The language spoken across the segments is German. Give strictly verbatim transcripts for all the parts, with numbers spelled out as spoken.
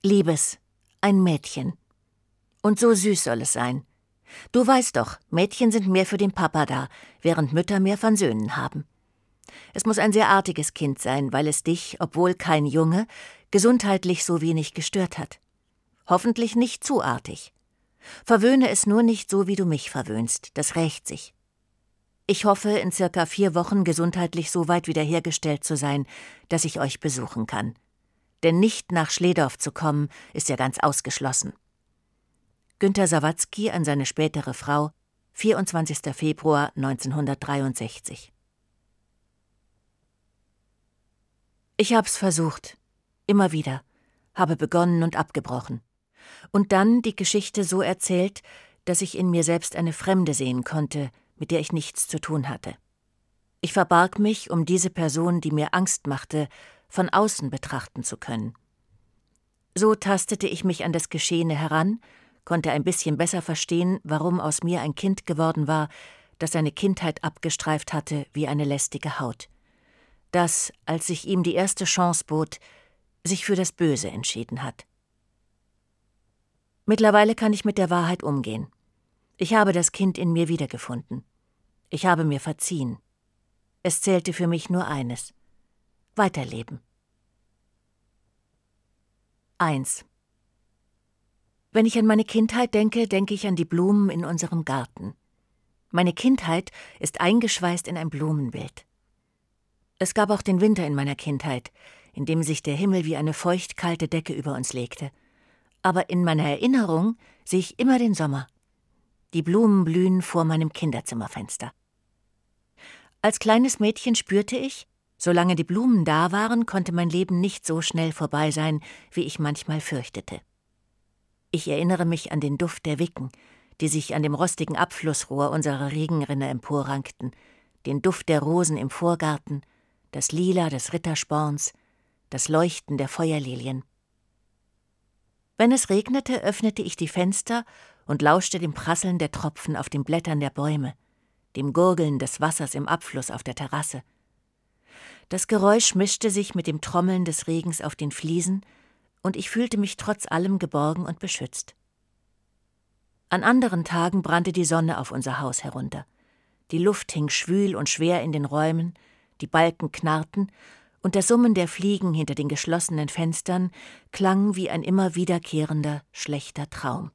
Liebes, ein Mädchen. Und so süß soll es sein. Du weißt doch, Mädchen sind mehr für den Papa da, während Mütter mehr von Söhnen haben. Es muss ein sehr artiges Kind sein, weil es dich, obwohl kein Junge, gesundheitlich so wenig gestört hat. Hoffentlich nicht zu artig. Verwöhne es nur nicht so, wie du mich verwöhnst, das rächt sich. Ich hoffe, in circa vier Wochen gesundheitlich so weit wiederhergestellt zu sein, dass ich euch besuchen kann. Denn nicht nach Schledorf zu kommen, ist ja ganz ausgeschlossen. Günter Sawatzki an seine spätere Frau, vierundzwanzigster Februar neunzehnhundertdreiundsechzig. Ich hab's versucht, immer wieder, habe begonnen und abgebrochen. Und dann die Geschichte so erzählt, dass ich in mir selbst eine Fremde sehen konnte, mit der ich nichts zu tun hatte. Ich verbarg mich, um diese Person, die mir Angst machte, von außen betrachten zu können. So tastete ich mich an das Geschehene heran, konnte ein bisschen besser verstehen, warum aus mir ein Kind geworden war, das seine Kindheit abgestreift hatte wie eine lästige Haut. Das, als sich ihm die erste Chance bot, sich für das Böse entschieden hat. Mittlerweile kann ich mit der Wahrheit umgehen. Ich habe das Kind in mir wiedergefunden. Ich habe mir verziehen. Es zählte für mich nur eines: Weiterleben. eins. Wenn ich an meine Kindheit denke, denke ich an die Blumen in unserem Garten. Meine Kindheit ist eingeschweißt in ein Blumenbild. Es gab auch den Winter in meiner Kindheit, in dem sich der Himmel wie eine feucht-kalte Decke über uns legte. Aber in meiner Erinnerung sehe ich immer den Sommer. Die Blumen blühen vor meinem Kinderzimmerfenster. Als kleines Mädchen spürte ich, solange die Blumen da waren, konnte mein Leben nicht so schnell vorbei sein, wie ich manchmal fürchtete. Ich erinnere mich an den Duft der Wicken, die sich an dem rostigen Abflussrohr unserer Regenrinne emporrankten, den Duft der Rosen im Vorgarten, das Lila des Rittersporns, das Leuchten der Feuerlilien. Wenn es regnete, öffnete ich die Fenster und lauschte dem Prasseln der Tropfen auf den Blättern der Bäume, dem Gurgeln des Wassers im Abfluss auf der Terrasse. Das Geräusch mischte sich mit dem Trommeln des Regens auf den Fliesen, und ich fühlte mich trotz allem geborgen und beschützt. An anderen Tagen brannte die Sonne auf unser Haus herunter. Die Luft hing schwül und schwer in den Räumen, die Balken knarrten, und das Summen der Fliegen hinter den geschlossenen Fenstern klang wie ein immer wiederkehrender, schlechter Traum.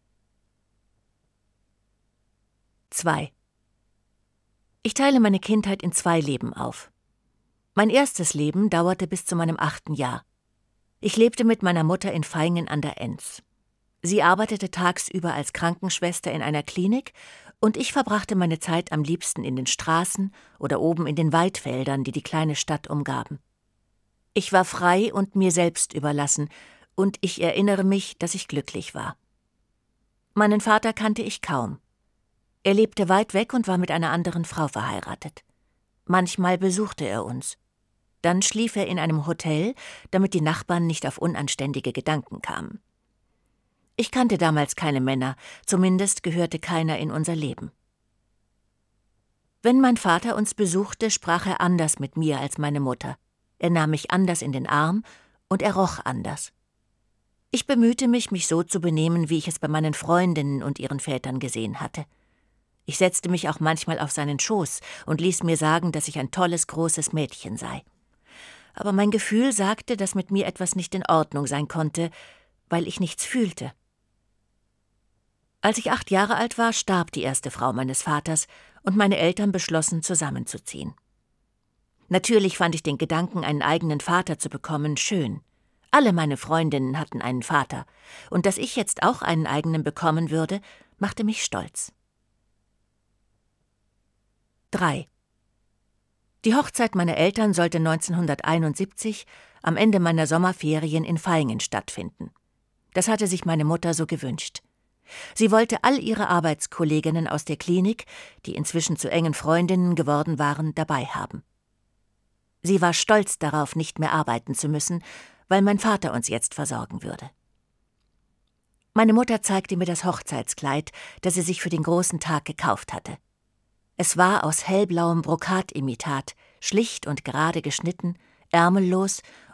zwei. Ich teile meine Kindheit in zwei Leben auf. Mein erstes Leben dauerte bis zu meinem achten Jahr. Ich lebte mit meiner Mutter in Vaihingen an der Enz. Sie arbeitete tagsüber als Krankenschwester in einer Klinik und ich verbrachte meine Zeit am liebsten in den Straßen oder oben in den Waldfeldern, die die kleine Stadt umgaben. Ich war frei und mir selbst überlassen und ich erinnere mich, dass ich glücklich war. Meinen Vater kannte ich kaum. Er lebte weit weg und war mit einer anderen Frau verheiratet. Manchmal besuchte er uns. Dann schlief er in einem Hotel, damit die Nachbarn nicht auf unanständige Gedanken kamen. Ich kannte damals keine Männer, zumindest gehörte keiner in unser Leben. Wenn mein Vater uns besuchte, sprach er anders mit mir als meine Mutter. Er nahm mich anders in den Arm und er roch anders. Ich bemühte mich, mich so zu benehmen, wie ich es bei meinen Freundinnen und ihren Vätern gesehen hatte. Ich setzte mich auch manchmal auf seinen Schoß und ließ mir sagen, dass ich ein tolles, großes Mädchen sei. Aber mein Gefühl sagte, dass mit mir etwas nicht in Ordnung sein konnte, weil ich nichts fühlte. Als ich acht Jahre alt war, starb die erste Frau meines Vaters und meine Eltern beschlossen, zusammenzuziehen. Natürlich fand ich den Gedanken, einen eigenen Vater zu bekommen, schön. Alle meine Freundinnen hatten einen Vater, und dass ich jetzt auch einen eigenen bekommen würde, machte mich stolz. drei. Die Hochzeit meiner Eltern sollte neunzehnhunderteinundsiebzig am Ende meiner Sommerferien in Vaihingen stattfinden. Das hatte sich meine Mutter so gewünscht. Sie wollte all ihre Arbeitskolleginnen aus der Klinik, die inzwischen zu engen Freundinnen geworden waren, dabei haben. Sie war stolz darauf, nicht mehr arbeiten zu müssen, weil mein Vater uns jetzt versorgen würde. Meine Mutter zeigte mir das Hochzeitskleid, das sie sich für den großen Tag gekauft hatte. Es war aus hellblauem Brokatimitat, schlicht und gerade geschnitten, ärmellos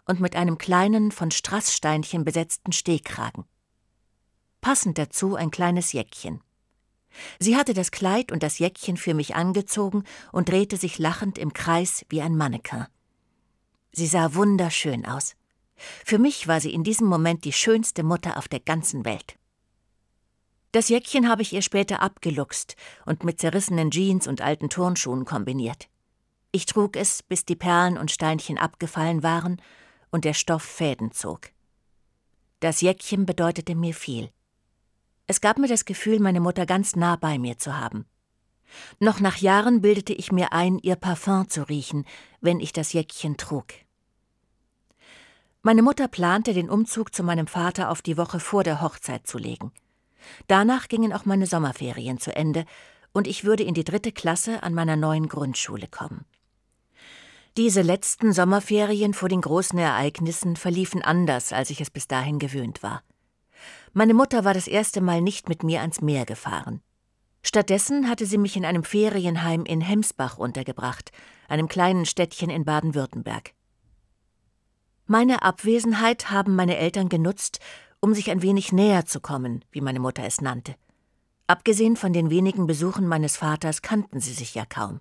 und mit einem kleinen, von Strasssteinchen besetzten Stehkragen. Passend dazu ein kleines Jäckchen. Sie hatte das Kleid und das Jäckchen für mich angezogen und drehte sich lachend im Kreis wie ein Mannequin. Sie sah wunderschön aus. Für mich war sie in diesem Moment die schönste Mutter auf der ganzen Welt. Das Jäckchen habe ich ihr später abgeluchst und mit zerrissenen Jeans und alten Turnschuhen kombiniert. Ich trug es, bis die Perlen und Steinchen abgefallen waren und der Stoff Fäden zog. Das Jäckchen bedeutete mir viel. Es gab mir das Gefühl, meine Mutter ganz nah bei mir zu haben. Noch nach Jahren bildete ich mir ein, ihr Parfum zu riechen, wenn ich das Jäckchen trug. Meine Mutter plante, den Umzug zu meinem Vater auf die Woche vor der Hochzeit zu legen. Danach gingen auch meine Sommerferien zu Ende und ich würde in die dritte Klasse an meiner neuen Grundschule kommen. Diese letzten Sommerferien vor den großen Ereignissen verliefen anders, als ich es bis dahin gewöhnt war. Meine Mutter war das erste Mal nicht mit mir ans Meer gefahren. Stattdessen hatte sie mich in einem Ferienheim in Hemsbach untergebracht, einem kleinen Städtchen in Baden-Württemberg. Meine Abwesenheit haben meine Eltern genutzt, um sich ein wenig näher zu kommen, wie meine Mutter es nannte. Abgesehen von den wenigen Besuchen meines Vaters kannten sie sich ja kaum.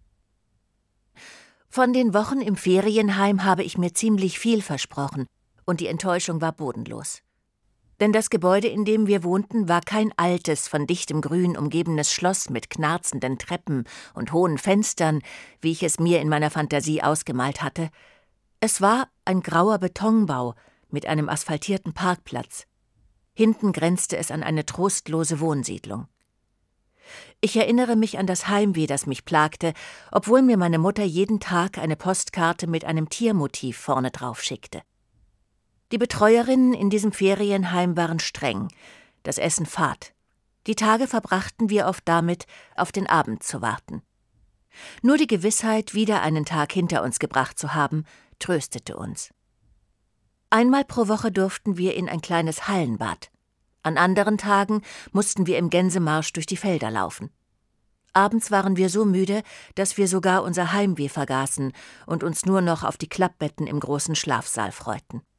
Von den Wochen im Ferienheim habe ich mir ziemlich viel versprochen, und die Enttäuschung war bodenlos. Denn das Gebäude, in dem wir wohnten, war kein altes, von dichtem Grün umgebenes Schloss mit knarzenden Treppen und hohen Fenstern, wie ich es mir in meiner Fantasie ausgemalt hatte. Es war ein grauer Betonbau mit einem asphaltierten Parkplatz. Hinten grenzte es an eine trostlose Wohnsiedlung. Ich erinnere mich an das Heimweh, das mich plagte, obwohl mir meine Mutter jeden Tag eine Postkarte mit einem Tiermotiv vorne drauf schickte. Die Betreuerinnen in diesem Ferienheim waren streng, das Essen fad. Die Tage verbrachten wir oft damit, auf den Abend zu warten. Nur die Gewissheit, wieder einen Tag hinter uns gebracht zu haben, tröstete uns. Einmal pro Woche durften wir in ein kleines Hallenbad. An anderen Tagen mussten wir im Gänsemarsch durch die Felder laufen. Abends waren wir so müde, dass wir sogar unser Heimweh vergaßen und uns nur noch auf die Klappbetten im großen Schlafsaal freuten.